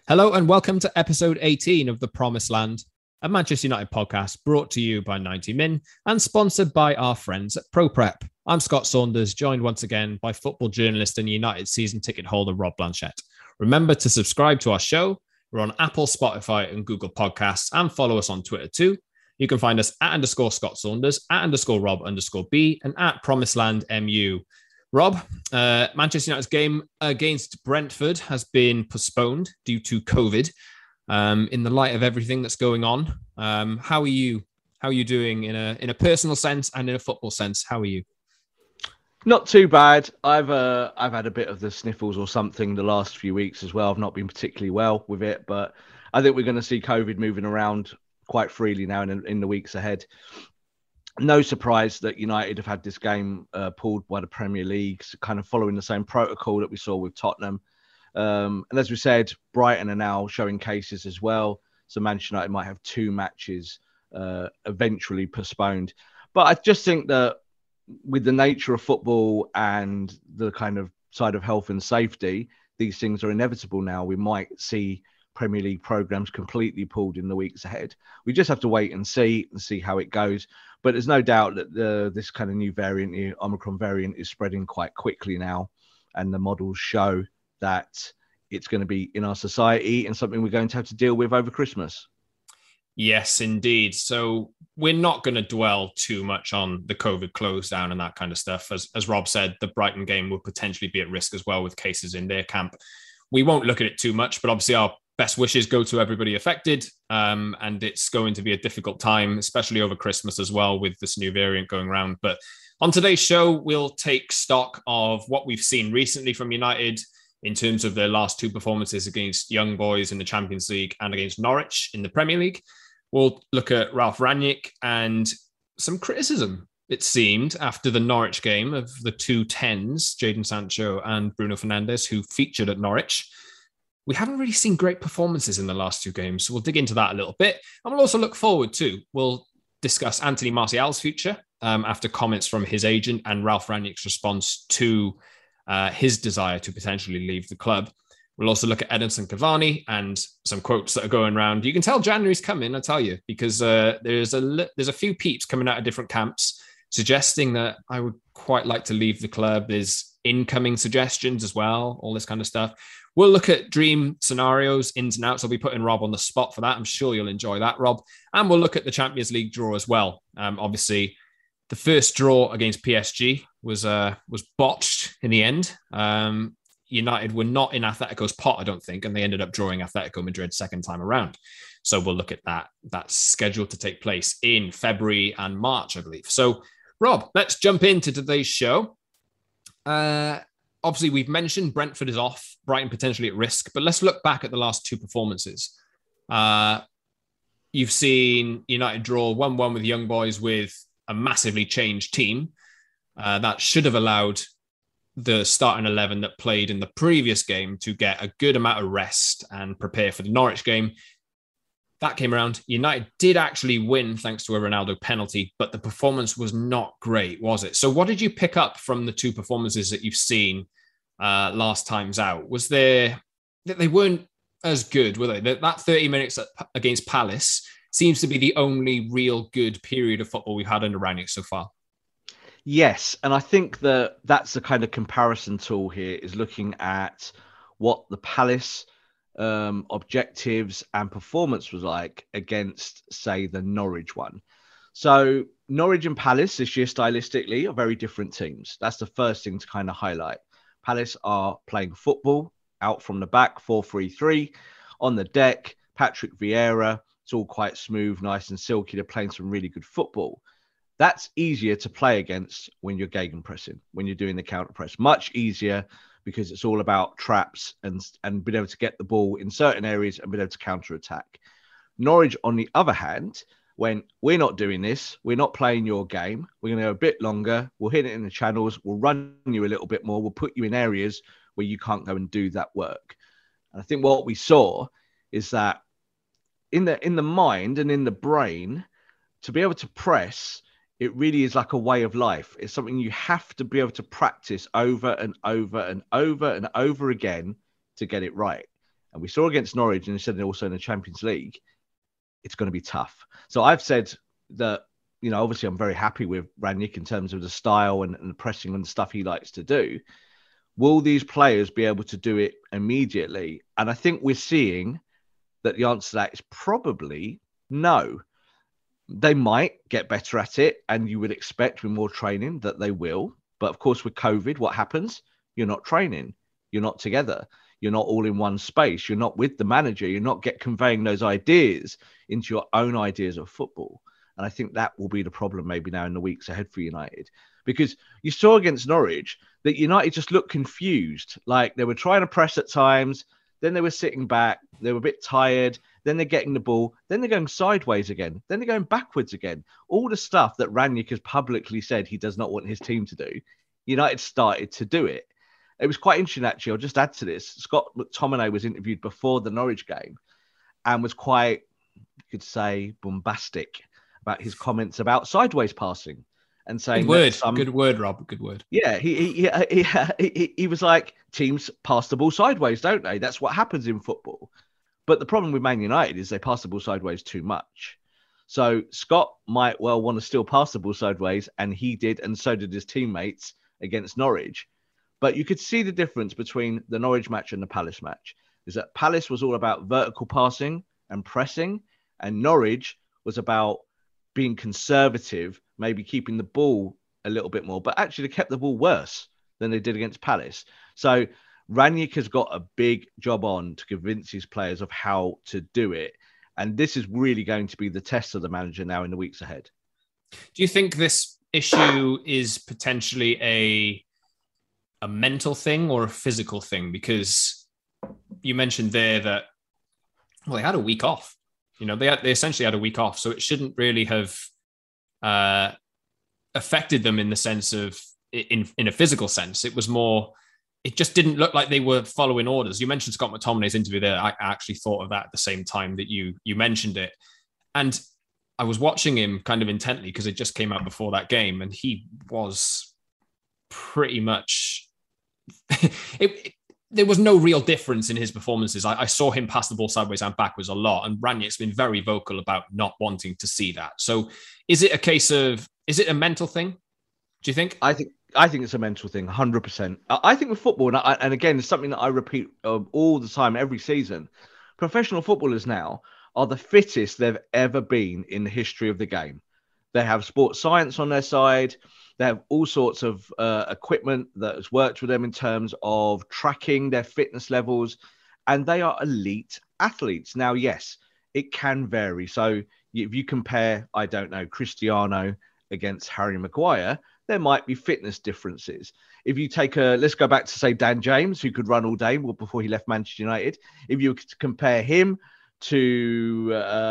Hello and welcome to episode 18 of The Promised Land, a Manchester United podcast brought to you by 90 Min and sponsored by our friends at ProPrep. I'm Scott Saunders, joined once again by football journalist and United season ticket holder Rob Blanchette. Remember to subscribe to our show. We're on Apple, Spotify and Google Podcasts, and follow us on Twitter too. You can find us at _Scott Saunders, at _Rob_B, and at Promised Land MU. Rob, Manchester United's game against Brentford has been postponed due to COVID. In the light of everything that's going on, how are you? How are you doing in a personal sense and in a football sense? How are you? Not too bad. I've had a bit of the sniffles or something the last few weeks as well. I've not been particularly well with it, but I think we're going to see COVID moving around quite freely now in the weeks ahead. No surprise that United have had this game pulled by the Premier League, kind of following the same protocol that we saw with Tottenham. And as we said, Brighton are now showing cases as well. So Manchester United might have two matches eventually postponed. But I just think that with the nature of football and the kind of side of health and safety, these things are inevitable now. We might see Premier League programs completely pulled in the weeks ahead. We just have to wait and see how it goes. But there's no doubt that this kind of new variant, the Omicron variant, is spreading quite quickly now. And the models show that it's going to be in our society and something we're going to have to deal with over Christmas. Yes, indeed. So we're not going to dwell too much on the COVID close down and that kind of stuff. As Rob said, the Brighton game will potentially be at risk as well with cases in their camp. We won't look at it too much, but obviously our best wishes go to everybody affected. And it's going to be a difficult time, especially over Christmas as well, with this new variant going around. But on today's show, we'll take stock of what we've seen recently from United in terms of their last two performances against Young Boys in the Champions League and against Norwich in the Premier League. We'll look at Ralf Rangnick and some criticism, it seemed, after the Norwich game of the two 10s, Jadon Sancho and Bruno Fernandes, who featured at Norwich. We haven't really seen great performances in the last two games, so we'll dig into that a little bit. And we'll also look forward too. We'll discuss Anthony Martial's future after comments from his agent and Ralf Rangnick's response to his desire to potentially leave the club. We'll also look at Edinson Cavani and some quotes that are going around. You can tell January's coming, I tell you, because there's a few peeps coming out of different camps suggesting that I would quite like to leave the club. There's incoming suggestions as well, all this kind of stuff. We'll look at dream scenarios, ins and outs. I'll be putting Rob on the spot for that. I'm sure you'll enjoy that, Rob. And we'll look at the Champions League draw as well. Obviously, the first draw against PSG was botched in the end. United were not in Atletico's pot, I don't think, and they ended up drawing Atletico Madrid second time around. So we'll look at that. That's scheduled to take place in February and March, I believe. So, Rob, let's jump into today's show. Obviously, we've mentioned Brentford is off, Brighton potentially at risk, but let's look back at the last two performances. You've seen United draw 1-1 with Young Boys with a massively changed team. That should have allowed the starting 11 that played in the previous game to get a good amount of rest and prepare for the Norwich game. That came around. United did actually win thanks to a Ronaldo penalty, but the performance was not great, was it? So what did you pick up from the two performances that you've seen last times out? Was there that they weren't as good, were they? That 30 minutes against Palace seems to be the only real good period of football we've had under Rangnick so far. Yes, and I think that that's the kind of comparison tool here, is looking at what the Palace objectives and performance was like against, say, the Norwich one. So Norwich and Palace this year stylistically are very different teams. That's the first thing to kind of highlight. Palace are playing football out from the back, 4-3-3 on the deck. Patrick Vieira, it's all quite smooth, nice and silky. They're playing some really good football. That's easier to play against when you're gegenpressing, when you're doing the counter press. Much easier because it's all about traps and being able to get the ball in certain areas and being able to counter attack. Norwich, on the other hand, when we're not doing this, we're not playing your game, we're going to go a bit longer, we'll hit it in the channels, we'll run you a little bit more, we'll put you in areas where you can't go and do that work. And I think what we saw is that in the mind and in the brain, to be able to press, it really is like a way of life. It's something you have to be able to practice over and over and over and over again to get it right. and we saw against Norwich, and he said also in the Champions League, it's going to be tough. So I've said that, obviously I'm very happy with Rangnick in terms of the style and the pressing and the stuff he likes to do. Will these players be able to do it immediately? And I think we're seeing that the answer to that is probably no. They might get better at it, and you would expect with more training that they will. But of course, with COVID, what happens? You're not training. You're not together. You're not all in one space. You're not with the manager. You're not conveying those ideas into your own ideas of football. And I think that will be the problem maybe now in the weeks ahead for United. Because you saw against Norwich that United just looked confused. Like they were trying to press at times. Then they were sitting back. They were a bit tired. Then they're getting the ball. Then they're going sideways again. Then they're going backwards again. All the stuff that Rangnick has publicly said he does not want his team to do, United started to do it. It was quite interesting, actually. I'll just add to this. Scott McTominay was interviewed before the Norwich game and was quite, you could say, bombastic about his comments about sideways passing. And saying good word, Rob. Good word. Yeah, he was like, teams pass the ball sideways, don't they? That's what happens in football. But the problem with Man United is they pass the ball sideways too much. So Scott might well want to still pass the ball sideways, and he did, and so did his teammates against Norwich. But you could see the difference between the Norwich match and the Palace match. Is that Palace was all about vertical passing and pressing, and Norwich was about being conservative, maybe keeping the ball a little bit more, but actually they kept the ball worse than they did against Palace. So Rangnick has got a big job on to convince his players of how to do it. And this is really going to be the test of the manager now in the weeks ahead. Do you think this issue is potentially a mental thing or a physical thing? Because you mentioned there that, well, they had a week off. They essentially had a week off, so it shouldn't really have affected them in the sense of in a physical sense. It was more, it just didn't look like they were following orders. You mentioned Scott McTominay's interview there. I actually thought of that at the same time that you mentioned it. And I was watching him kind of intently because it just came out before that game, and he was pretty much there was no real difference in his performances. I saw him pass the ball sideways and backwards a lot, and Rangnick's been very vocal about not wanting to see that. So is it a mental thing, do you think? I think it's a mental thing, 100%. I think with football, and again, it's something that I repeat all the time, every season, professional footballers now are the fittest they've ever been in the history of the game. They have sports science on their side. They have all sorts of equipment that has worked with them in terms of tracking their fitness levels, and they are elite athletes. Now, yes, it can vary. So if you compare, I don't know, Cristiano against Harry Maguire, there might be fitness differences. If you take let's go back to, say, Dan James, who could run all day before he left Manchester United. If you compare him to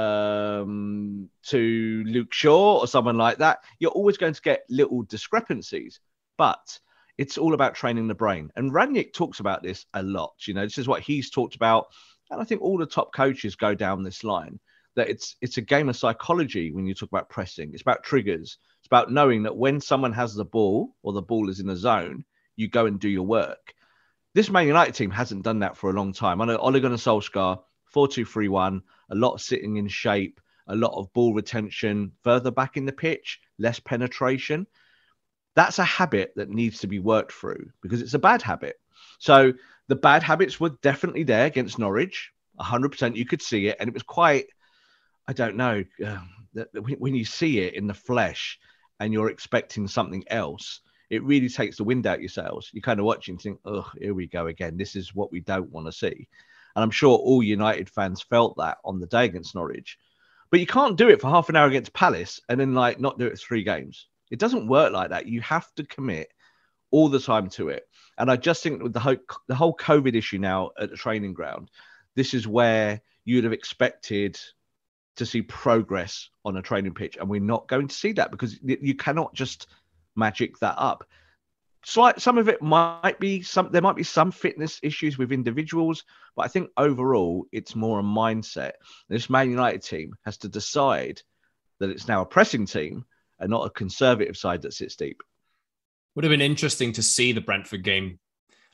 Luke Shaw or someone like that, you're always going to get little discrepancies. But it's all about training the brain. And Rangnick talks about this a lot. This is what he's talked about. And I think all the top coaches go down this line, that it's a game of psychology when you talk about pressing. It's about triggers. It's about knowing that when someone has the ball or the ball is in a zone, you go and do your work. This Man United team hasn't done that for a long time. I know Ole Gunnar Solskjaer, 4-2-3-1, a lot of sitting in shape, a lot of ball retention further back in the pitch, less penetration. That's a habit that needs to be worked through because it's a bad habit. So the bad habits were definitely there against Norwich, 100%. You could see it. And it was quite, I don't know, when you see it in the flesh and you're expecting something else, it really takes the wind out your sails. You kind of watch and think, oh, here we go again. This is what we don't want to see. And I'm sure all United fans felt that on the day against Norwich. But you can't do it for half an hour against Palace and then not do it 3 games. It doesn't work like that. You have to commit all the time to it. And I just think with the whole COVID issue now at the training ground, this is where you'd have expected to see progress on a training pitch. And we're not going to see that because you cannot just magic that up. Some of it might be there might be some fitness issues with individuals, but I think overall it's more a mindset. This Man United team has to decide that it's now a pressing team and not a conservative side that sits deep. Would have been interesting to see the Brentford game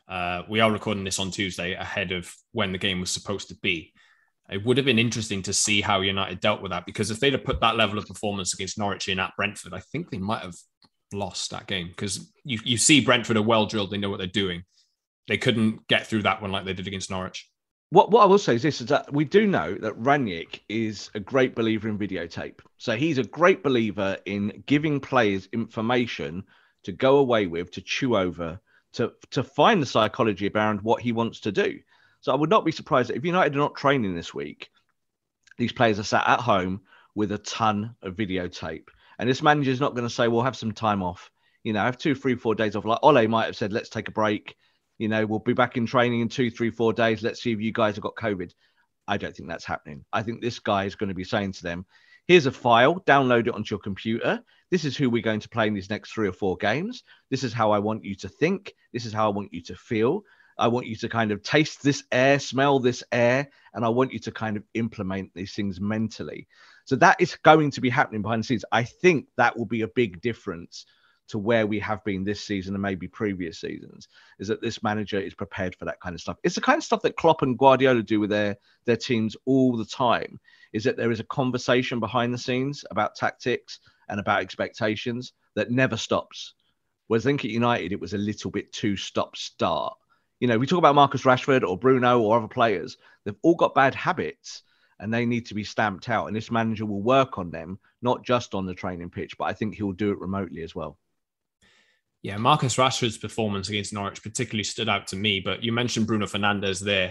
We are recording this on Tuesday ahead of when the game was supposed to be. It would have been interesting to see how United dealt with that, because if they'd have put that level of performance against Norwich in at Brentford, I think they might have lost that game, because you see Brentford are well drilled. They know what they're doing. They couldn't get through that one like they did against Norwich. What I will say is this, is that we do know that Rangnick is a great believer in videotape. So he's a great believer in giving players information to go away with, to chew over, to find the psychology around what he wants to do. So I would not be surprised that if United are not training this week, these players are sat at home with a ton of videotape. And this manager is not going to say, well, have some time off. Have 2, 3, 4 days off. Like Ole might have said, let's take a break. We'll be back in training in 2, 3, 4 days. Let's see if you guys have got COVID. I don't think that's happening. I think this guy is going to be saying to them, here's a file, download it onto your computer. This is who we're going to play in these next 3 or 4 games. This is how I want you to think. This is how I want you to feel. I want you to kind of taste this air, smell this air, and I want you to kind of implement these things mentally. So that is going to be happening behind the scenes. I think that will be a big difference to where we have been this season and maybe previous seasons, is that this manager is prepared for that kind of stuff. It's the kind of stuff that Klopp and Guardiola do with their teams all the time, is that there is a conversation behind the scenes about tactics and about expectations that never stops. Whereas I think at United, it was a little bit too stop-start. We talk about Marcus Rashford or Bruno or other players. They've all got bad habits and they need to be stamped out. And this manager will work on them, not just on the training pitch, but I think he'll do it remotely as well. Yeah, Marcus Rashford's performance against Norwich particularly stood out to me, but you mentioned Bruno Fernandes there.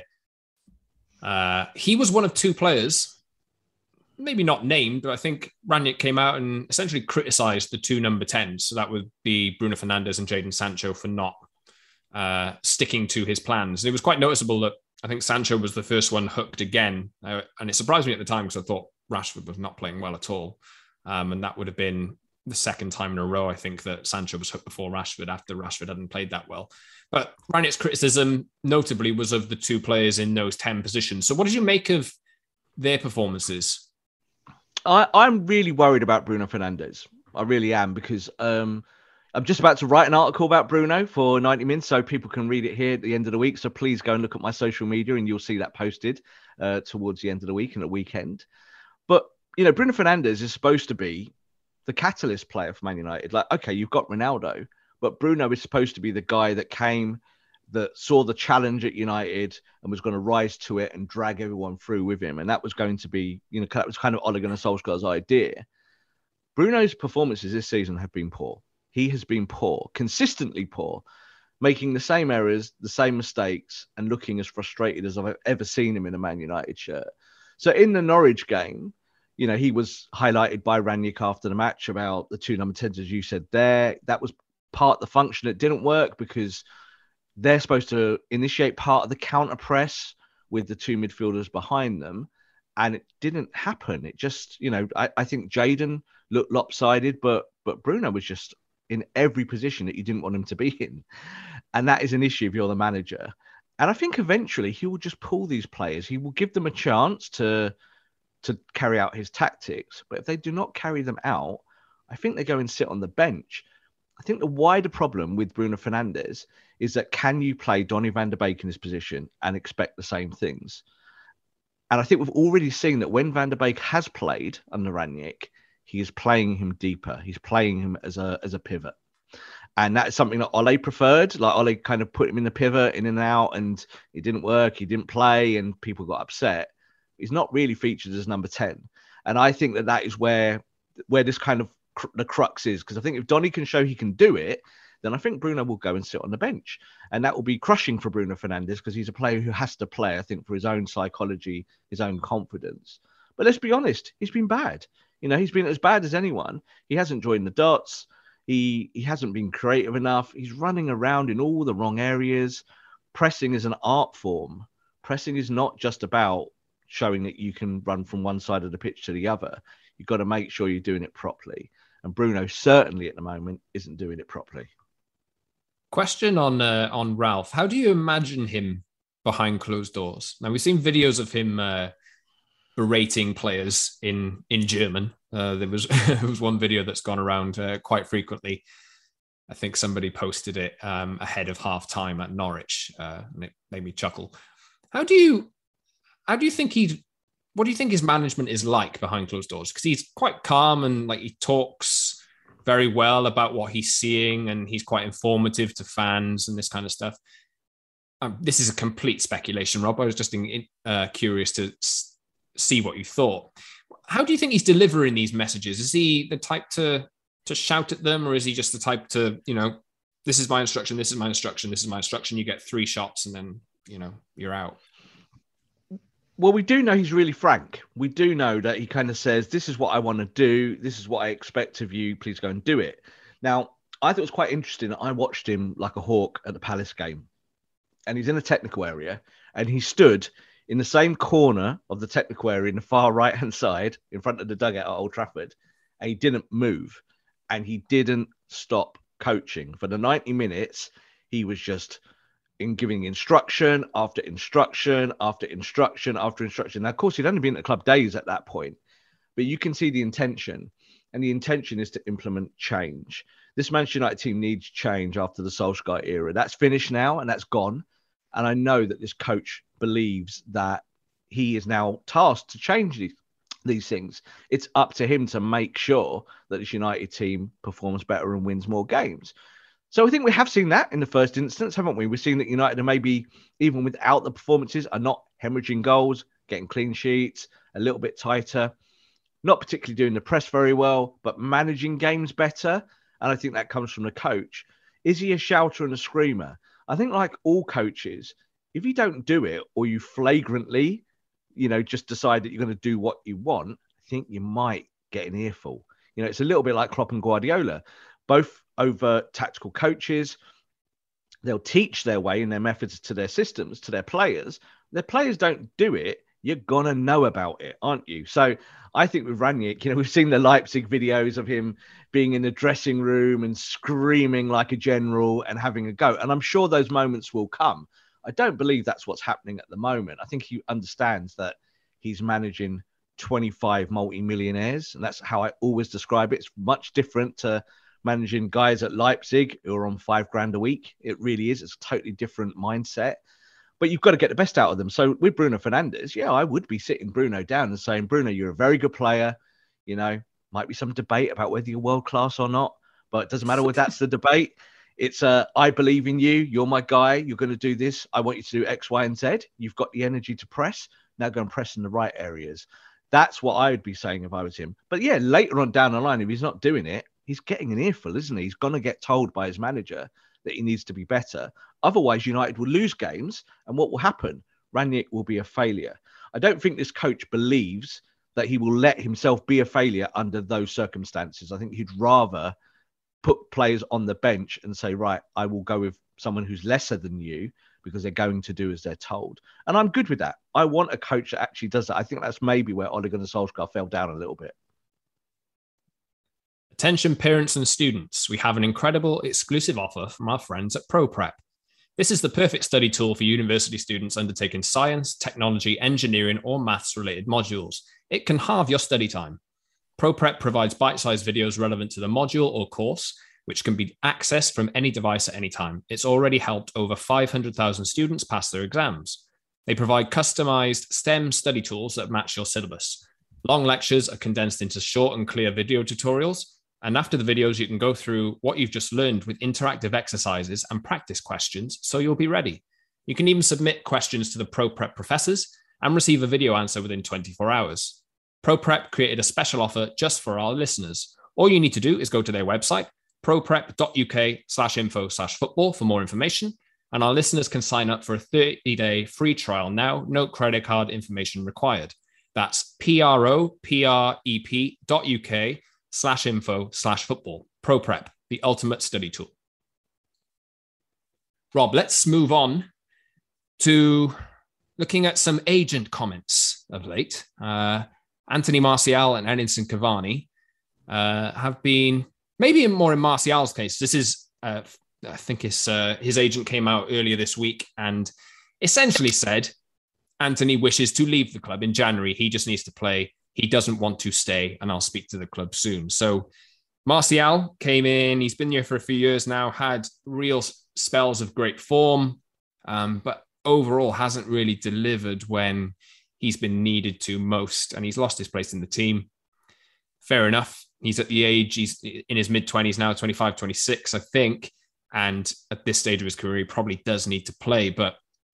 He was one of 2 players, maybe not named, but I think Rangnick came out and essentially criticised the 2 number 10s. So that would be Bruno Fernandes and Jadon Sancho for not sticking to his plans. And it was quite noticeable that I think Sancho was the first one hooked again. And it surprised me at the time because I thought Rashford was not playing well at all. And that would have been the second time in a row, I think, that Sancho was hooked before Rashford after Rashford hadn't played that well. But Rangnick's criticism notably was of the 2 players in those 10 positions. So what did you make of their performances? I'm really worried about Bruno Fernandes. I really am, because I'm just about to write an article about Bruno for 90 Min, so people can read it here at the end of the week. So please go and look at my social media and you'll see that posted towards the end of the week and at weekend. But, Bruno Fernandes is supposed to be the catalyst player for Man United. Like, okay, you've got Ronaldo, but Bruno is supposed to be the guy that came, that saw the challenge at United and was going to rise to it and drag everyone through with him. And that was going to be, that was kind of Ole Gunnar Solskjaer's idea. Bruno's performances this season have been poor. He has been poor, consistently poor, making the same errors, the same mistakes, and looking as frustrated as I've ever seen him in a Man United shirt. So in the Norwich game, he was highlighted by Rangnick after the match about the 2 number 10s, as you said there. That was part of the function. It didn't work because they're supposed to initiate part of the counter press with the 2 midfielders behind them. And it didn't happen. It just, I think Jadon looked lopsided, but Bruno was just in every position that you didn't want him to be in. And that is an issue if you're the manager. And I think eventually he will just pull these players. He will give them a chance to carry out his tactics. But if they do not carry them out, I think they go and sit on the bench. I think the wider problem with Bruno Fernandes is that can you play Donny van de Beek in this position and expect the same things? And I think we've already seen that when Van der Beek has played under Rangnick, he is playing him deeper. He's playing him as a pivot. And that is something that Ole preferred. Like Ole kind of put him in the pivot, in and out, and it didn't work. He didn't play and people got upset. He's not really featured as number 10. And I think that is where this kind of the crux is. Because I think if Donny can show he can do it, then I think Bruno will go and sit on the bench. And that will be crushing for Bruno Fernandes because he's a player who has to play, I think, for his own psychology, his own confidence. But let's be honest, he's been bad. He's been as bad as anyone. He hasn't joined the dots. He hasn't been creative enough. He's running around in all the wrong areas. Pressing is an art form. Pressing is not just about showing that you can run from one side of the pitch to the other. You've got to make sure you're doing it properly. And Bruno certainly at the moment isn't doing it properly. Question on Ralph. How do you imagine him behind closed doors? Now, we've seen videos of him berating players in German. There was one video that's gone around quite frequently. I think somebody posted it ahead of half time at Norwich, and it made me chuckle. How do you think what do you think his management is like behind closed doors? Because he's quite calm and like he talks very well about what he's seeing, and he's quite informative to fans and this kind of stuff. This is a complete speculation, Rob. I was just curious to see what you thought. How do you think he's delivering these messages? Is he the type to shout at them, or is he just the type to, this is my instruction, this is my instruction, this is my instruction, you get 3 shots and then, you're out? Well, we do know he's really frank. We do know that he kind of says, this is what I want to do. This is what I expect of you. Please go and do it. Now, I thought it was quite interesting. I watched him like a hawk at the Palace game, and he's in the technical area, and he stood in the same corner of the technical area in the far right-hand side in front of the dugout at Old Trafford, and he didn't move, and he didn't stop coaching. For the 90 minutes, he was just giving instruction after instruction after instruction after instruction. Now, of course, he'd only been at the club days at that point, but you can see the intention, and the intention is to implement change. This Manchester United team needs change after the Solskjaer era. That's finished now, and that's gone. And I know that this coach believes that he is now tasked to change these things. It's up to him to make sure that this United team performs better and wins more games. So I think we have seen that in the first instance, haven't we? We've seen that United are maybe, even without the performances, are not hemorrhaging goals, getting clean sheets, a little bit tighter, not particularly doing the press very well, but managing games better. And I think that comes from the coach. Is he a shouter and a screamer? I think like all coaches, if you don't do it, or you flagrantly, just decide that you're going to do what you want, I think you might get an earful. It's a little bit like Klopp and Guardiola, both over tactical coaches. They'll teach their way and their methods to their systems, to their players. Their players don't do it. You're going to know about it, aren't you? So I think with Rangnick, we've seen the Leipzig videos of him being in the dressing room and screaming like a general and having a go. And I'm sure those moments will come. I don't believe that's what's happening at the moment. I think he understands that he's managing 25 multi-millionaires. And that's how I always describe it. It's much different to managing guys at Leipzig who are on $5,000 a week. It really is. It's a totally different mindset. But you've got to get the best out of them. So with Bruno Fernandes, I would be sitting Bruno down and saying, Bruno, you're a very good player. Might be some debate about whether you're world class or not, but it doesn't matter whether that's the debate. It's I believe in you. You're my guy. You're going to do this. I want you to do X, Y, and Z. You've got the energy to press. Now go and press in the right areas. That's what I would be saying if I was him. But yeah, later on down the line, if he's not doing it, he's getting an earful, isn't he? He's going to get told by his manager that he needs to be better. Otherwise, United will lose games. And what will happen? Rangnick will be a failure. I don't think this coach believes that he will let himself be a failure under those circumstances. I think he'd rather put players on the bench and say, right, I will go with someone who's lesser than you because they're going to do as they're told. And I'm good with that. I want a coach that actually does that. I think that's maybe where Ole Gunnar Solskjaer fell down a little bit. Attention parents and students, we have an incredible exclusive offer from our friends at ProPrep. This is the perfect study tool for university students undertaking science, technology, engineering, or maths-related modules. It can halve your study time. ProPrep provides bite-sized videos relevant to the module or course, which can be accessed from any device at any time. It's already helped over 500,000 students pass their exams. They provide customized STEM study tools that match your syllabus. Long lectures are condensed into short and clear video tutorials. And after the videos, you can go through what you've just learned with interactive exercises and practice questions, so you'll be ready. You can even submit questions to the ProPrep professors and receive a video answer within 24 hours. ProPrep created a special offer just for our listeners. All you need to do is go to their website, proprep.uk/info/football for more information. And our listeners can sign up for a 30-day free trial now, no credit card information required. That's proprep.uk/info/football. ProPrep, the ultimate study tool. Rob, let's move on to looking at some agent comments of late. Anthony Martial and Edinson Cavani have been, maybe more in Martial's case, this is, I think his agent came out earlier this week and essentially said Anthony wishes to leave the club in January. He just needs to play. He doesn't want to stay, and I'll speak to the club soon. So Martial came in. He's been here for a few years now, had real spells of great form, but overall hasn't really delivered when he's been needed to most, and he's lost his place in the team. Fair enough. He's at the age, he's in his mid-20s now, 25, 26, I think. And at this stage of his career, he probably does need to play. But,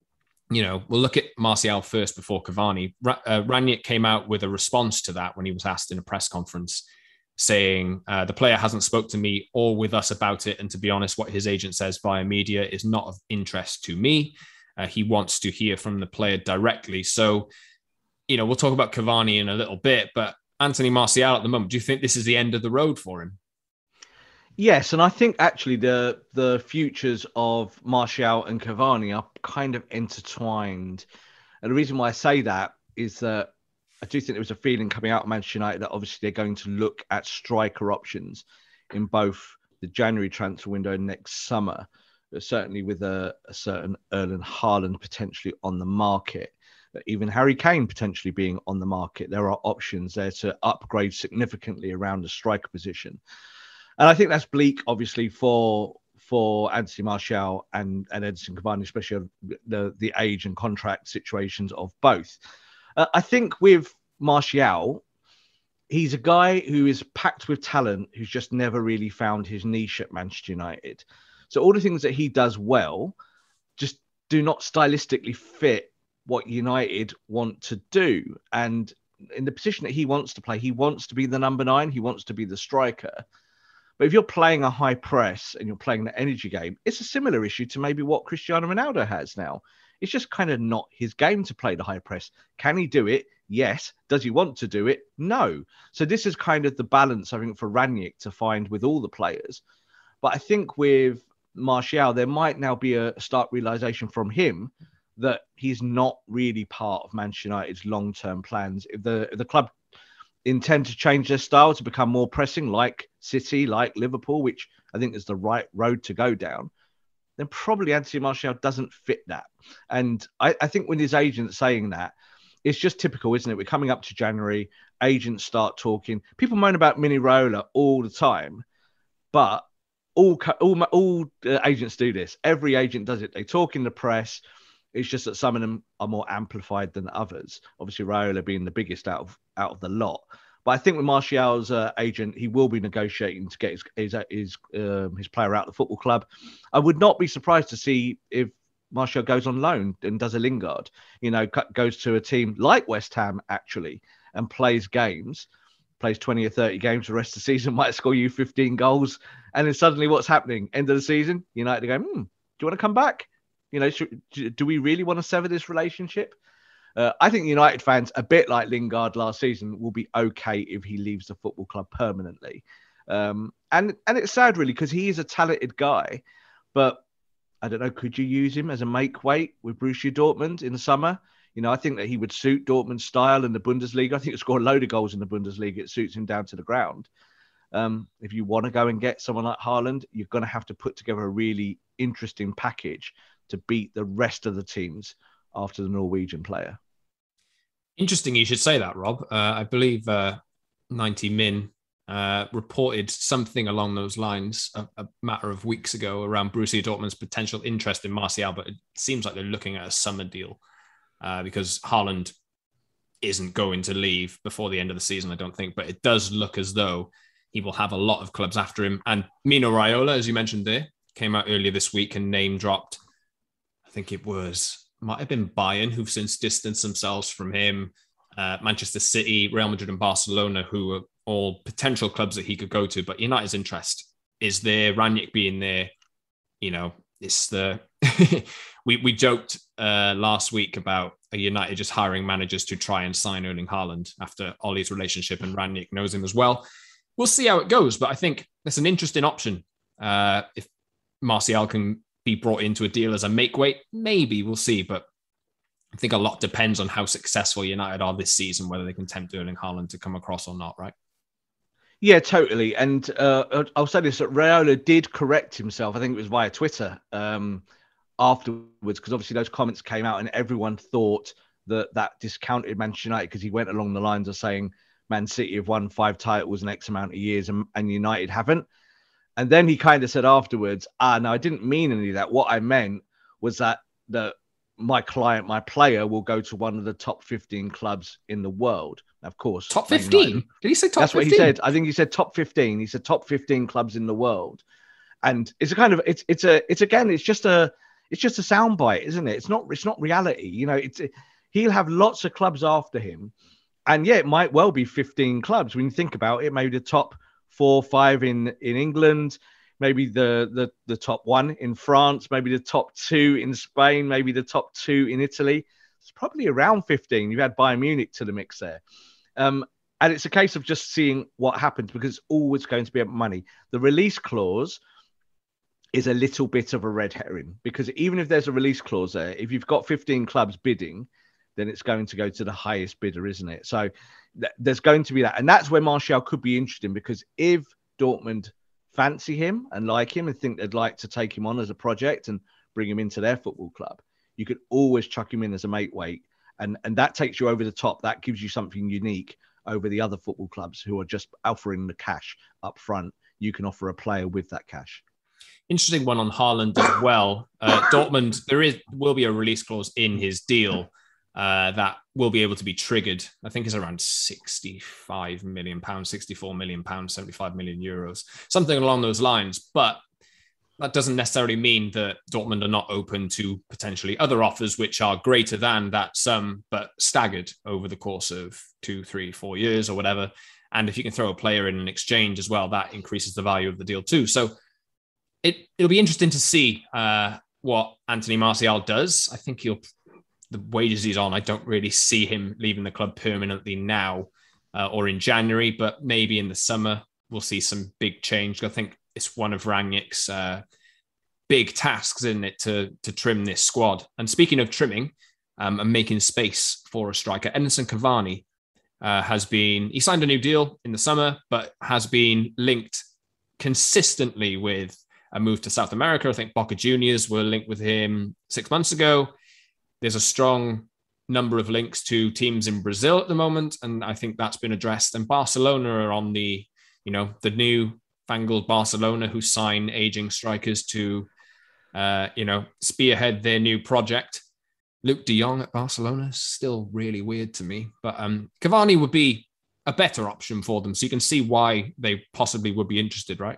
we'll look at Martial first before Cavani. Rangnick came out with a response to that when he was asked in a press conference, saying, the player hasn't spoke to me or with us about it. And to be honest, what his agent says via media is not of interest to me. He wants to hear from the player directly. So, we'll talk about Cavani in a little bit, but Anthony Martial at the moment, do you think this is the end of the road for him? Yes, and I think actually the futures of Martial and Cavani are kind of intertwined. And the reason why I say that is that I do think there was a feeling coming out of Manchester United that obviously they're going to look at striker options in both the January transfer window and next summer, certainly with a certain Erling Haaland potentially on the market. Even Harry Kane potentially being on the market. There are options there to upgrade significantly around the striker position. And I think that's bleak, obviously, for Anthony Martial and Edinson Cavani, especially the age and contract situations of both. I think with Martial, he's a guy who is packed with talent who's just never really found his niche at Manchester United. So all the things that he does well just do not stylistically fit what United want to do. And in the position that he wants to play, he wants to be the number 9. He wants to be the striker. But if you're playing a high press and you're playing the energy game, it's a similar issue to maybe what Cristiano Ronaldo has now. It's just kind of not his game to play the high press. Can he do it? Yes. Does he want to do it? No. So this is kind of the balance, I think, for Rangnick to find with all the players. But I think with Martial, there might now be a stark realization from him that he's not really part of Manchester United's long-term plans. If the club intend to change their style to become more pressing, like City, like Liverpool, which I think is the right road to go down, then probably Anthony Martial doesn't fit that. And I think with his agent saying that, it's just typical, isn't it? We're coming up to January, agents start talking. People moan about Mini Raiola all the time, but all agents do this. Every agent does it. They talk in the press. It's just that some of them are more amplified than others. Obviously, Raiola being the biggest out of the lot. But I think with Martial's agent, he will be negotiating to get his player out of the football club. I would not be surprised to see if Martial goes on loan and does a Lingard, goes to a team like West Ham, actually, and plays games, plays 20 or 30 games the rest of the season, might score you 15 goals. And then suddenly what's happening? End of the season, United are going, do you want to come back? Do we really want to sever this relationship? I think United fans, a bit like Lingard last season, will be okay if he leaves the football club permanently. And it's sad, really, because he is a talented guy. But I don't know, could you use him as a make weight with Borussia Dortmund in the summer? I think that he would suit Dortmund's style in the Bundesliga. I think he'll score a load of goals in the Bundesliga. It suits him down to the ground. If you want to go and get someone like Haaland, you're going to have to put together a really interesting package to beat the rest of the teams after the Norwegian player. Interesting you should say that, Rob. I believe 90 Min reported something along those lines a matter of weeks ago around Borussia Dortmund's potential interest in Martial, but it seems like they're looking at a summer deal because Haaland isn't going to leave before the end of the season, I don't think, but it does look as though he will have a lot of clubs after him. And Mino Raiola, as you mentioned there, came out earlier this week and name dropped, I think it might have been Bayern, who've since distanced themselves from him, Manchester City, Real Madrid and Barcelona, who are all potential clubs that he could go to. But United's interest is there. Rangnick being there, it's the... we joked last week about United just hiring managers to try and sign Erling Haaland after Ollie's relationship, and Rangnick knows him as well. We'll see how it goes, but I think that's an interesting option. If Martial can be brought into a deal as a make weight, maybe we'll see. But I think a lot depends on how successful United are this season, whether they can tempt Erling Haaland to come across or not, right? Yeah, totally. And I'll say this, that Raiola did correct himself. I think it was via Twitter afterwards, because obviously those comments came out and everyone thought that discounted Manchester United because he went along the lines of saying Man City have won 5 titles in X amount of years and United haven't. And then he kind of said afterwards, no, I didn't mean any of that. What I meant was that my client, my player, will go to one of the top 15 clubs in the world. Of course. Top 15? Did he say top 15? That's what he said. I think he said top 15. He said top 15 clubs in the world. And it's a kind of, it's just a soundbite, isn't it? It's not reality. You know, he'll have lots of clubs after him. And yeah, it might well be 15 clubs. When you think about it, maybe the top 4 or 5 in England, maybe the top 1 in France, maybe the top 2 in Spain, maybe the top 2 in Italy. It's probably around 15. You've had Bayern Munich to the mix there. And it's a case of just seeing what happens, because it's always going to be about money. The release clause is a little bit of a red herring, because even if there's a release clause there, if you've got 15 clubs bidding, then it's going to go to the highest bidder, isn't it? So there's going to be that. And that's where Martial could be interesting, because if Dortmund fancy him and like him and think they'd like to take him on as a project and bring him into their football club, you could always chuck him in as a mate weight. And that takes you over the top. That gives you something unique over the other football clubs who are just offering the cash up front. You can offer a player with that cash. Interesting one on Haaland as well. Dortmund, will be a release clause in his deal that will be able to be triggered. I think it's around £65 million, £64 million, €75 million, something along those lines. But that doesn't necessarily mean that Dortmund are not open to potentially other offers, which are greater than that sum, but staggered over the course of 2, 3, 4 years or whatever. And if you can throw a player in an exchange as well, that increases the value of the deal too. So it'll be interesting to see what Anthony Martial does. I think the wages he's on, I don't really see him leaving the club permanently now or in January, but maybe in the summer we'll see some big change. I think it's one of Rangnick's big tasks, isn't it, to trim this squad. And speaking of trimming and making space for a striker, Edinson Cavani he signed a new deal in the summer, but has been linked consistently with a move to South America. I think Boca Juniors were linked with him 6 months ago. There's a strong number of links to teams in Brazil at the moment, and I think that's been addressed. And Barcelona are on the new fangled Barcelona, who sign aging strikers to, spearhead their new project. Luke de Jong at Barcelona is still really weird to me, but Cavani would be a better option for them. So you can see why they possibly would be interested, right?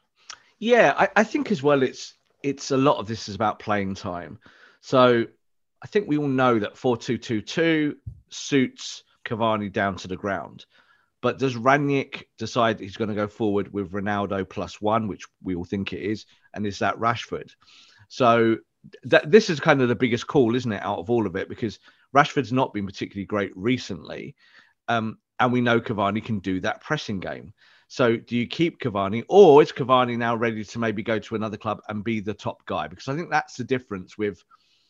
Yeah, I think as well, it's a lot of this is about playing time. So I think we all know that 4-2-2-2 suits Cavani down to the ground. But does Rangnick decide he's going to go forward with Ronaldo +1, which we all think it is, and is that Rashford? So this is kind of the biggest call, isn't it, out of all of it, because Rashford's not been particularly great recently, and we know Cavani can do that pressing game. So do you keep Cavani, or is Cavani now ready to maybe go to another club and be the top guy? Because I think that's the difference with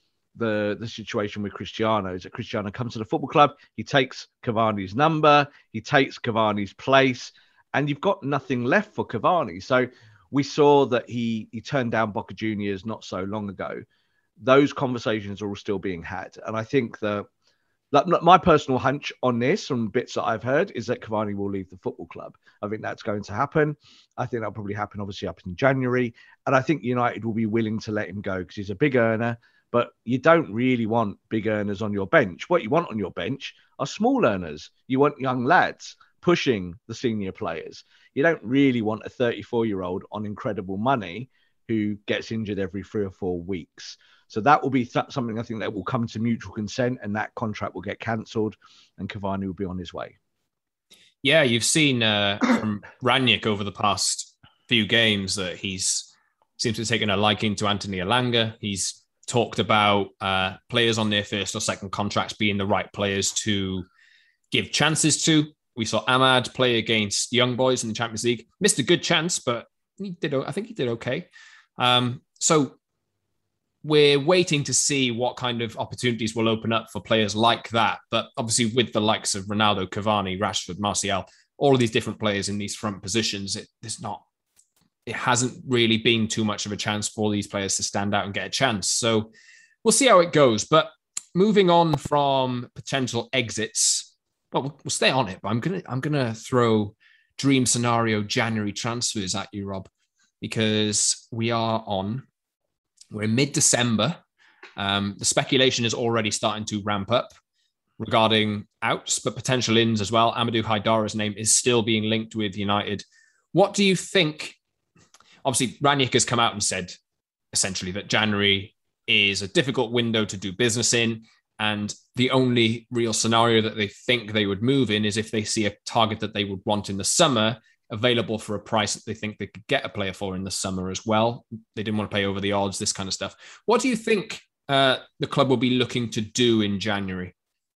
the situation with Cristiano, is that Cristiano comes to the football club, he takes Cavani's number, he takes Cavani's place, and you've got nothing left for Cavani. So we saw that he turned down Boca Juniors not so long ago. Those conversations are all still being had. And I think that my personal hunch on this, from bits that I've heard, is that Cavani will leave the football club. I think that's going to happen. I think that'll probably happen, obviously, up in January. And I think United will be willing to let him go because he's a big earner. But you don't really want big earners on your bench. What you want on your bench are small earners. You want young lads pushing the senior players. You don't really want a 34-year-old on incredible money who gets injured every 3 or 4 weeks. So that will be something I think that will come to mutual consent, and that contract will get cancelled and Cavani will be on his way. Yeah, you've seen from Rangnick over the past few games that seems to have taken a liking to Anthony Elanga. He's talked about players on their first or second contracts being the right players to give chances to. We saw Ahmad play against Young Boys in the Champions League. Missed a good chance, but I think he did okay. So we're waiting to see what kind of opportunities will open up for players like that. But obviously with the likes of Ronaldo, Cavani, Rashford, Martial, all of these different players in these front positions, it hasn't really been too much of a chance for these players to stand out and get a chance. So we'll see how it goes. But moving on from potential exits, Well, we'll stay on it, but I'm gonna throw dream scenario January transfers at you, Rob, because we're in mid-December. The speculation is already starting to ramp up regarding outs, but potential ins as well. Amadou Haidara's name is still being linked with United. What do you think? Obviously, Rangnick has come out and said essentially that January is a difficult window to do business in. And the only real scenario that they think they would move in is if they see a target that they would want in the summer available for a price that they think they could get a player for in the summer as well. They didn't want to pay over the odds, this kind of stuff. What do you think the club will be looking to do in January?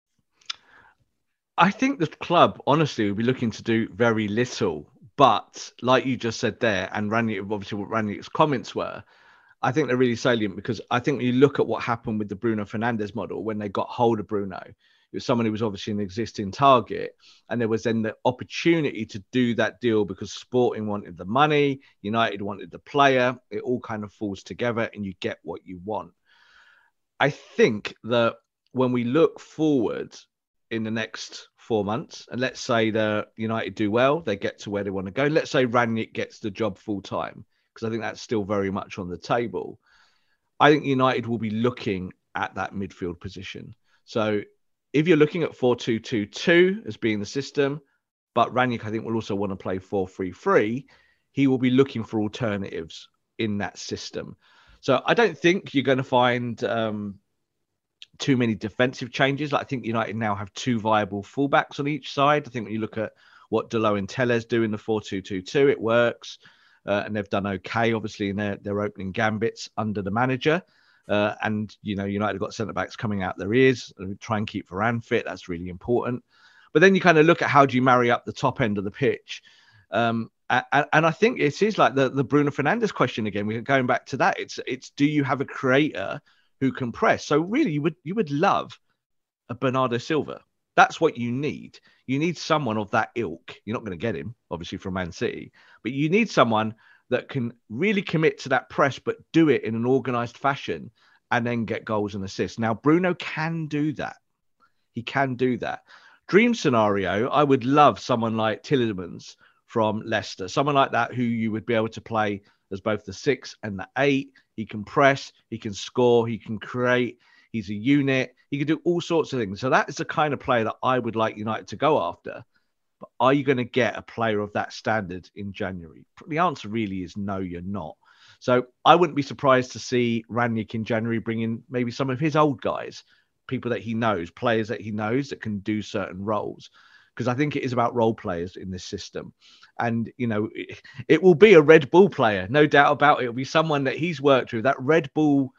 I think the club, honestly, will be looking to do very little. But like you just said there, and Rangnick, obviously what Rangnick's comments were, I think they're really salient because I think when you look at what happened with the Bruno Fernandes model, when they got hold of Bruno, it was someone who was obviously an existing target. And there was then the opportunity to do that deal because Sporting wanted the money, United wanted the player. It all kind of falls together and you get what you want. I think that when we look forward in the next 4 months, and let's say the United do well, they get to where they want to go. Let's say Rangnick gets the job full time, because I think that's still very much on the table. I think United will be looking at that midfield position. So if you're looking at 4-2-2-2 as being the system, but Rangnick, I think, will also want to play 4-3-3, he will be looking for alternatives in that system. So I don't think you're going to find too many defensive changes. Like, I think United now have two viable fullbacks on each side. I think when you look at what Dalot and Telles do in the 4-2-2-2, it works. And they've done okay, obviously, in their opening gambits under the manager. And, United got centre-backs coming out their ears. Try and keep Varane fit. That's really important. But then you kind of look at how do you marry up the top end of the pitch. And I think it is like the Bruno Fernandes question again. We're going back to that. It's do you have a creator who can press? So really, you would love a Bernardo Silva. That's what you need. You need someone of that ilk. You're not going to get him, obviously, from Man City, but you need someone that can really commit to that press, but do it in an organized fashion and then get goals and assists. Now, Bruno can do that. He can do that. Dream scenario, I would love someone like Tielemans from Leicester, someone like that who you would be able to play as both the 6 and the 8. He can press, he can score, he can create. He's a unit. He can do all sorts of things. So that is the kind of player that I would like United to go after. But are you going to get a player of that standard in January? The answer really is no, you're not. So I wouldn't be surprised to see Rangnick in January bring in maybe some of his old guys, people that he knows, players that he knows that can do certain roles. Because I think it is about role players in this system. And, it will be a Red Bull player, no doubt about it. It'll be someone that he's worked with, that Red Bull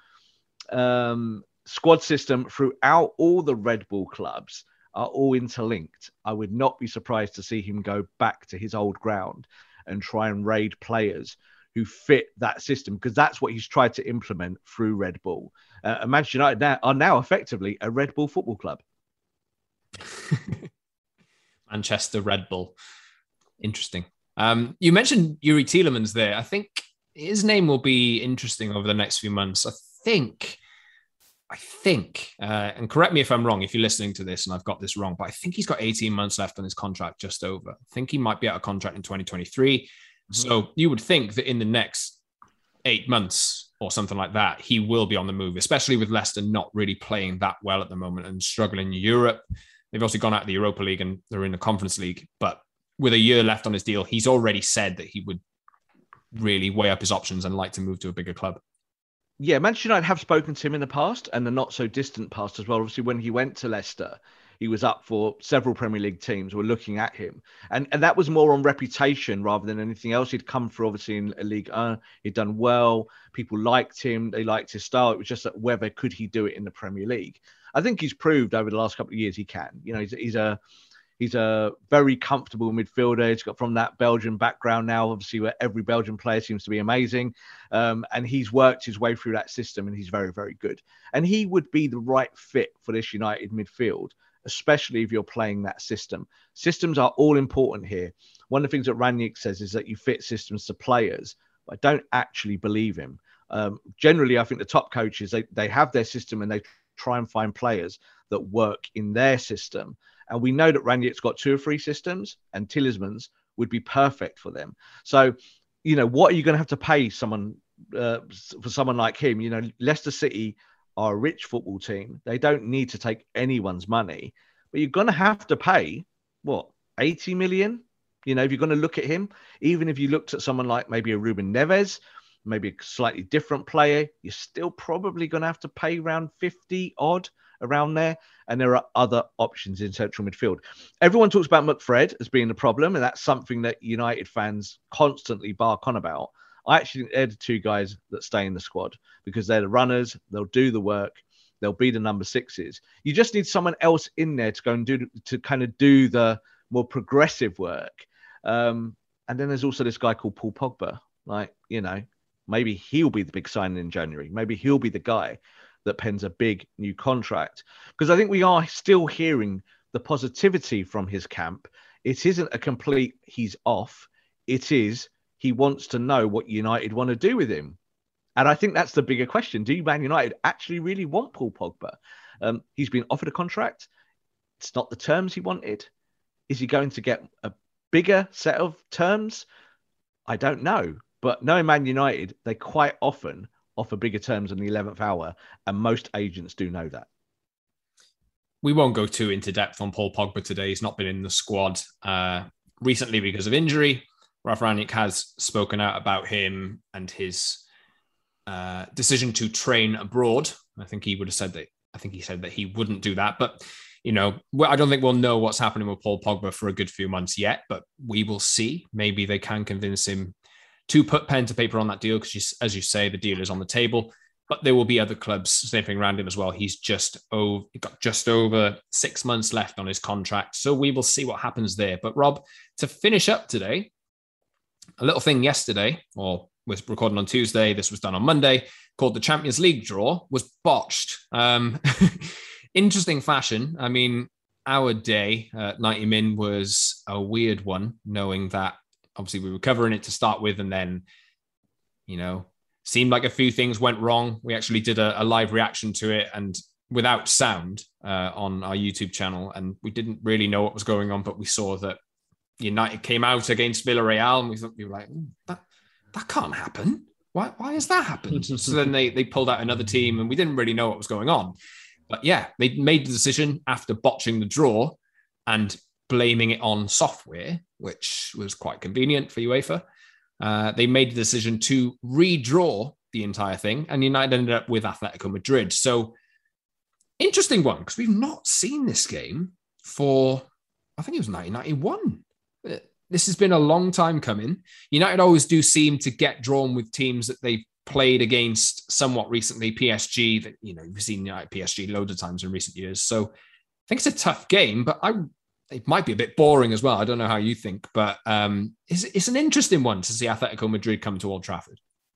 squad system throughout all the Red Bull clubs are all interlinked. I would not be surprised to see him go back to his old ground and try and raid players who fit that system, because that's what he's tried to implement through Red Bull. And Manchester United are now effectively a Red Bull football club. Manchester Red Bull. Interesting. You mentioned Youri Tielemans there. I think his name will be interesting over the next few months. I think, and correct me if I'm wrong, if you're listening to this and I've got this wrong, but I think he's got 18 months left on his contract, just over. I think he might be out of contract in 2023. Mm-hmm. So you would think that in the next 8 months or something like that, he will be on the move, especially with Leicester not really playing that well at the moment and struggling in Europe. They've also gone out of the Europa League and they're in the Conference League. But with a year left on his deal, he's already said that he would really weigh up his options and like to move to a bigger club. Yeah, Manchester United have spoken to him in the past and the not so distant past as well. Obviously, when he went to Leicester, he was up for several Premier League teams were looking at him. And that was more on reputation rather than anything else. He'd come through, obviously, in Ligue 1. He'd done well. People liked him. They liked his style. It was just that whether could he do it in the Premier League. I think he's proved over the last couple of years he can. He's a very comfortable midfielder. He's got from that Belgian background now, obviously, where every Belgian player seems to be amazing. And he's worked his way through that system and he's very, very good. And he would be the right fit for this United midfield, especially if you're playing that system. Systems are all important here. One of the things that Rangnick says is that you fit systems to players, but I don't actually believe him. Generally, I think the top coaches, they have their system and they try and find players that work in their system. And we know that Rangnick's got 2 or 3 systems, and Tielemans would be perfect for them. So, what are you going to have to pay someone for someone like him? Leicester City are a rich football team. They don't need to take anyone's money, but you're going to have to pay, 80 million? If you're going to look at him, even if you looked at someone like maybe a Ruben Neves, maybe a slightly different player, you're still probably going to have to pay around 50 odd around there. And there are other options in central midfield. Everyone talks about McFred as being the problem, and that's something that United fans constantly bark on about. I actually think they're the 2 guys that stay in the squad because they're the runners. They'll do the work. They'll be the number 6s. You just need someone else in there to go and do the more progressive work. And then there's also this guy called Paul Pogba. Maybe he'll be the big signing in January. Maybe he'll be the guy that pens a big new contract. Because I think we are still hearing the positivity from his camp. It isn't a complete he's off. It is he wants to know what United want to do with him. And I think that's the bigger question. Do Man United actually really want Paul Pogba? He's been offered a contract. It's not the terms he wanted. Is he going to get a bigger set of terms? I don't know. But knowing Man United, they quite often offer bigger terms in the 11th hour. And most agents do know that. We won't go too into depth on Paul Pogba today. He's not been in the squad recently because of injury. Ralf Rangnick has spoken out about him and his decision to train abroad. I think he said that he wouldn't do that. But, I don't think we'll know what's happening with Paul Pogba for a good few months yet, but we will see. Maybe they can convince him to put pen to paper on that deal because, as you say, the deal is on the table. But there will be other clubs sniffing around him as well. He's got just over 6 months left on his contract. So we will see what happens there. But Rob, to finish up today, a little thing yesterday, or was recording on Tuesday, this was done on Monday, called the Champions League draw, was botched. Interesting fashion. I mean, our day at 90 Min was a weird one, knowing that obviously we were covering it to start with, and then, seemed like a few things went wrong. We actually did a live reaction to it and without sound on our YouTube channel, and we didn't really know what was going on, but we saw that United came out against Villarreal, and we were like, that can't happen. Why has that happened? So then they pulled out another team, and we didn't really know what was going on. But yeah, they made the decision after botching the draw and blaming it on software, which was quite convenient for UEFA. They made the decision to redraw the entire thing, and United ended up with Atletico Madrid. So interesting one, because we've not seen this game for, I think it was 1991. This has been a long time coming. United always do seem to get drawn with teams that they've played against somewhat recently. PSG, that you've seen United PSG loads of times in recent years. So I think it's a tough game, but it might be a bit boring as well. I don't know how you think, but it's an interesting one to see Atletico Madrid come to Old Trafford.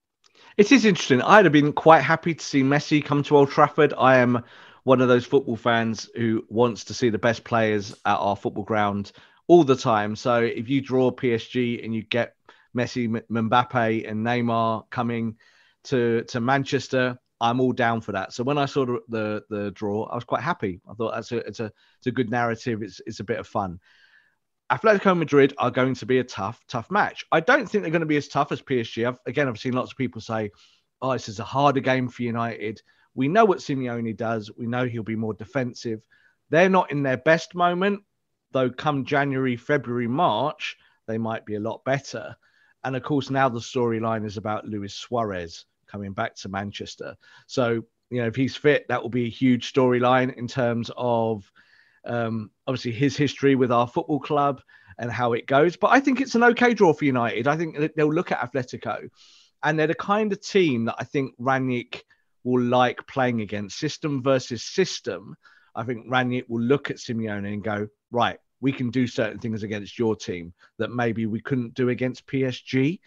It is interesting. I'd have been quite happy to see Messi come to Old Trafford. I am one of those football fans who wants to see the best players at our football ground all the time. So if you draw PSG and you get Messi, Mbappe and Neymar coming to Manchester, I'm all down for that. So when I saw the draw, I was quite happy. I thought it's a good narrative. It's a bit of fun. Atletico Madrid are going to be a tough match. I don't think they're going to be as tough as PSG. I've seen lots of people say, oh, this is a harder game for United. We know what Simeone does. We know he'll be more defensive. They're not in their best moment, though come January, February, March, they might be a lot better. And of course, now the storyline is about Luis Suarez coming back to Manchester. So, if he's fit, that will be a huge storyline in terms of obviously his history with our football club and how it goes. But I think it's an okay draw for United. I think they'll look at Atletico, and they're the kind of team that I think Rangnick will like playing against. System versus system. I think Rangnick will look at Simeone and go, right, we can do certain things against your team that maybe we couldn't do against PSG.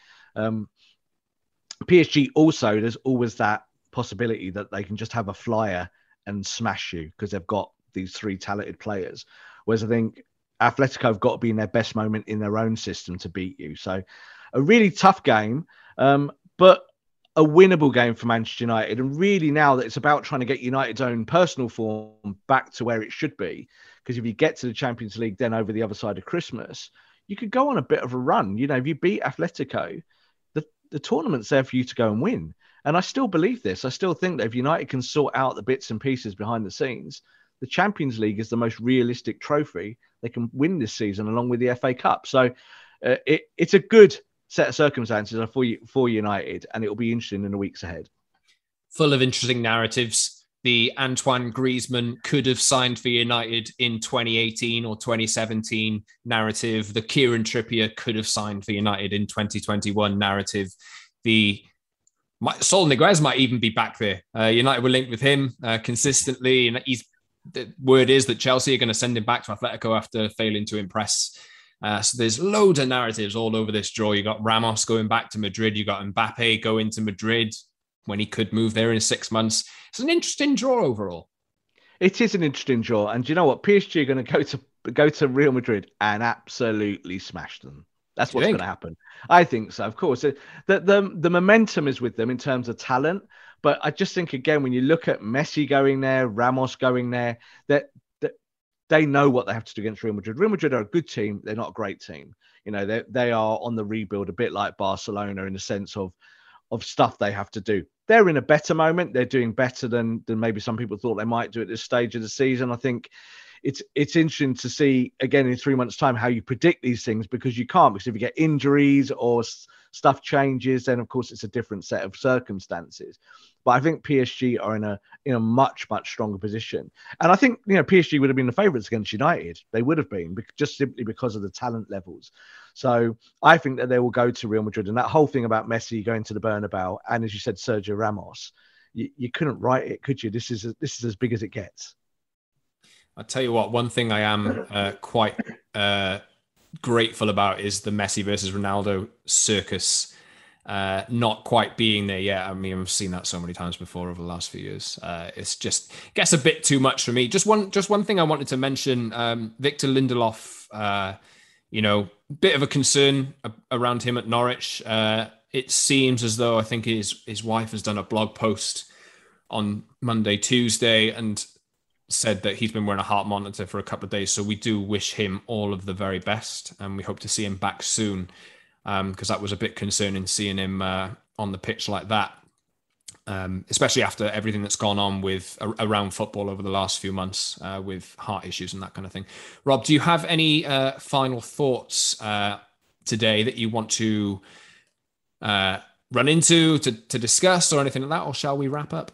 PSG also, there's always that possibility that they can just have a flyer and smash you because they've got these 3 talented players. Whereas I think Atletico have got to be in their best moment in their own system to beat you. So a really tough game. But a winnable game for Manchester United. And really now that it's about trying to get United's own personal form back to where it should be. Because if you get to the Champions League, then over the other side of Christmas, you could go on a bit of a run. You know, if you beat Atletico, the tournament's there for you to go and win. And I still believe this. I still think that if United can sort out the bits and pieces behind the scenes, the Champions League is the most realistic trophy they can win this season, along with the FA Cup. So it's a good set of circumstances for United, and it will be interesting in the weeks ahead. Full of interesting narratives. The Antoine Griezmann could have signed for United in 2018 or 2017 narrative. The Kieran Trippier could have signed for United in 2021 narrative. The Saul Niguez might even be back there. United were linked with him consistently, and the word is that Chelsea are going to send him back to Atletico after failing to impress. So there's loads of narratives all over this draw. You got Ramos going back to Madrid. You got Mbappe going to Madrid when he could move there in 6 months. It's an interesting draw overall. It is an interesting draw. And do you know what? PSG are going to go to Real Madrid and absolutely smash them. That's what's going to happen. I think so, of course. The momentum is with them in terms of talent. But I just think, again, when you look at Messi going there, Ramos going there, that they know what they have to do against Real Madrid. Real Madrid are a good team. They're not a great team. You know, they are on the rebuild, a bit like Barcelona in the sense of stuff they have to do. They're in a better moment. They're doing better than maybe some people thought they might do at this stage of the season. I think it's interesting to see, again, in 3 months' time, how you predict these things, because you can't. Because if you get injuries or stuff changes, then, of course, it's a different set of circumstances. But I think PSG are in a much, much stronger position. And I think, you know, PSG would have been the favourites against United. They would have been, just simply because of the talent levels. So I think that they will go to Real Madrid. And that whole thing about Messi going to the Bernabeu, and as you said, Sergio Ramos, you couldn't write it, could you? This is as big as it gets. I'll tell you what, one thing I am quite grateful about is the Messi versus Ronaldo circus not quite being there yet. I mean, I've seen that so many times before over the last few years. It's just gets a bit too much for me. Just one thing I wanted to mention, Victor Lindelof, bit of a concern around him at Norwich. It seems as though I think his wife has done a blog post on Monday, Tuesday, and said that he's been wearing a heart monitor for a couple of days. So we do wish him all of the very best, and we hope to see him back soon, because that was a bit concerning seeing him on the pitch like that, especially after everything that's gone on around football over the last few months with heart issues and that kind of thing. Rob, do you have any final thoughts today that you want to run into to discuss or anything like that, or shall we wrap up?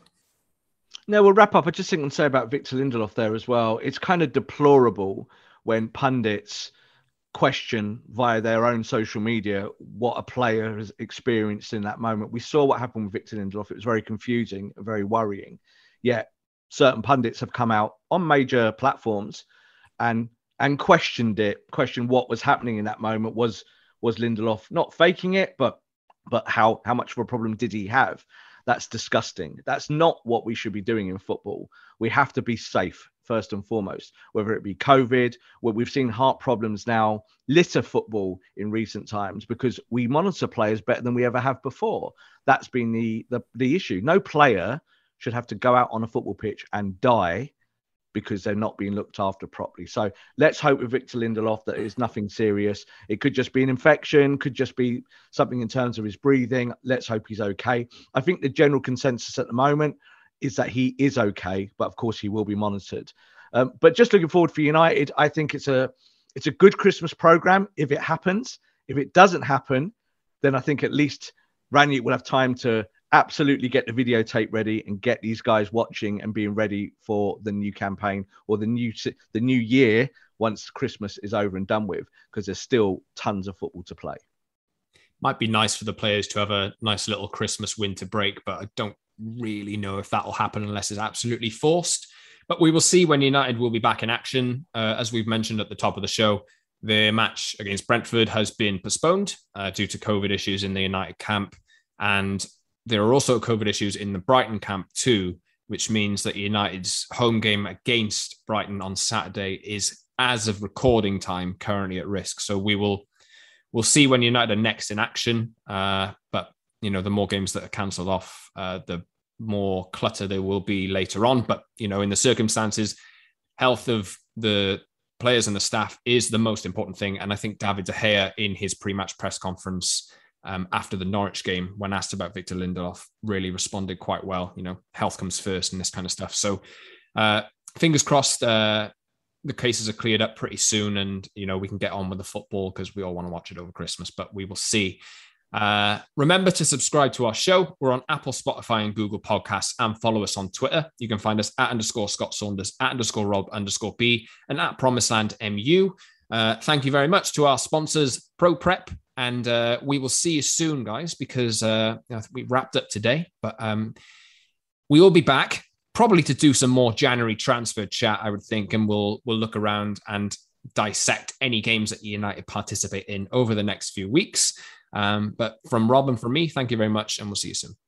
No, we'll wrap up. I just think I'll say about Victor Lindelof there as well. It's kind of deplorable when pundits question via their own social media what a player has experienced in that moment. We saw what happened with Victor Lindelof. It was very confusing, very worrying. Yet certain pundits have come out on major platforms and questioned what was happening in that moment. Was Lindelof not faking it, but how much of a problem did he have? That's disgusting. That's not what we should be doing in football. We have to be safe, first and foremost, whether it be COVID, where we've seen heart problems now litter football in recent times because we monitor players better than we ever have before. That's been the issue. No player should have to go out on a football pitch and die because they're not being looked after properly. So let's hope with Victor Lindelof that it's nothing serious. It could just be an infection, could just be something in terms of his breathing. Let's hope he's okay. I think the general consensus at the moment is that he is okay, but of course he will be monitored. But just looking forward for United, I think it's a good Christmas program if it happens. If it doesn't happen, then I think at least Rangnick will have time to absolutely get the videotape ready and get these guys watching and being ready for the new campaign or the new year once Christmas is over and done with, because there's still tons of football to play. Might be nice for the players to have a nice little Christmas winter break, but I don't really know if that will happen unless it's absolutely forced. But we will see when United will be back in action. As we've mentioned at the top of the show, the match against Brentford has been postponed due to COVID issues in the United camp. And there are also COVID issues in the Brighton camp too, which means that United's home game against Brighton on Saturday is, as of recording time, currently at risk. So we'll see when United are next in action. But the more games that are cancelled off, the more clutter there will be later on. But, in the circumstances, health of the players and the staff is the most important thing. And I think David De Gea, in his pre-match press conference after the Norwich game, when asked about Victor Lindelof, really responded quite well. Health comes first and this kind of stuff. So fingers crossed, the cases are cleared up pretty soon, and we can get on with the football, because we all want to watch it over Christmas, but we will see. Remember to subscribe to our show. We're on Apple, Spotify, and Google Podcasts, and follow us on Twitter. You can find us @_Scott Saunders, @_Rob_B, and @PromiselandMU. Thank you very much to our sponsors, Pro Prep, and we will see you soon, guys, because we wrapped up today, but we will be back probably to do some more January transfer chat, I would think, and we'll look around and dissect any games that United participate in over the next few weeks. But from Rob and from me, thank you very much, and we'll see you soon.